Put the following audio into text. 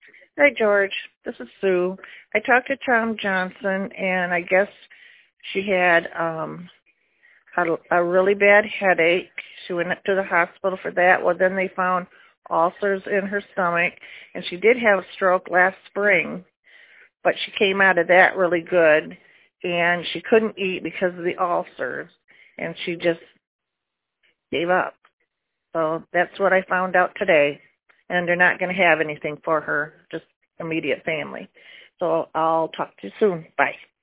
Hi, George. This is Sue. I talked to Tom Johnson, and I guess she had a really bad headache. She went to the hospital for that. Well, then they found ulcers in her stomach, and she did have a stroke last spring, but she came out of that really good, and she couldn't eat because of the ulcers, and she just gave up. So that's what I found out today, and they're not going to have anything for her, just immediate family. So I'll talk to you soon. Bye.